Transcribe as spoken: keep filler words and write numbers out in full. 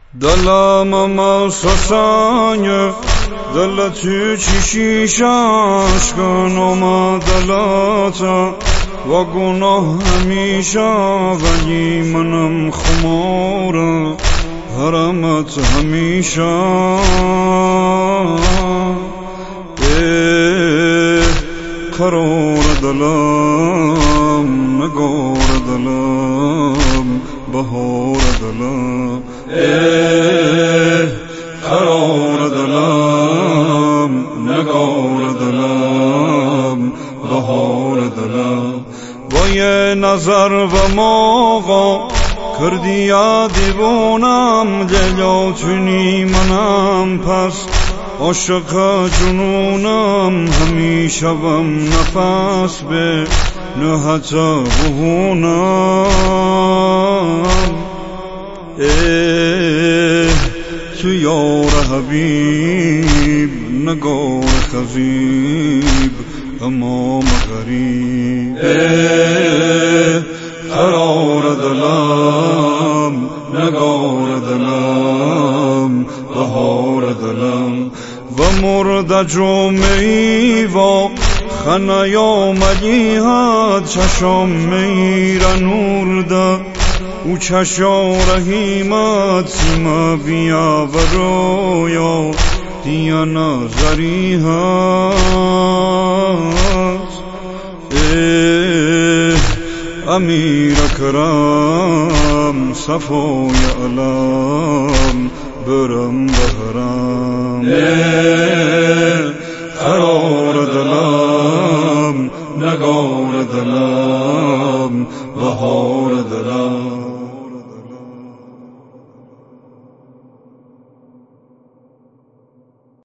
دلم مسسانه دل تو چشیشش کنم دلتا و گناه همیشه ولی منم خمار حرمت همیشه قرار دلم نگار دلم بهار دلم قرار دلم نگار دلم بهار دلم با یه نظر و موقع کردی یا دیوانم دلاتونی منم پس عاشق جنونم همیشه بم نفس به نه حتی بهونم اه تو یار حبیب نگار خزیب امام غریب اه قرار دلم نگار دلم بهار دلم و مرد جمعی و خنای آمدی هد چشم میره نور ده او چشا رحیمت سیما بیا و رویا دیا نظری هست امیر کرم صفای علم برم بهرم قرار دلم نگار دلم بهار دلم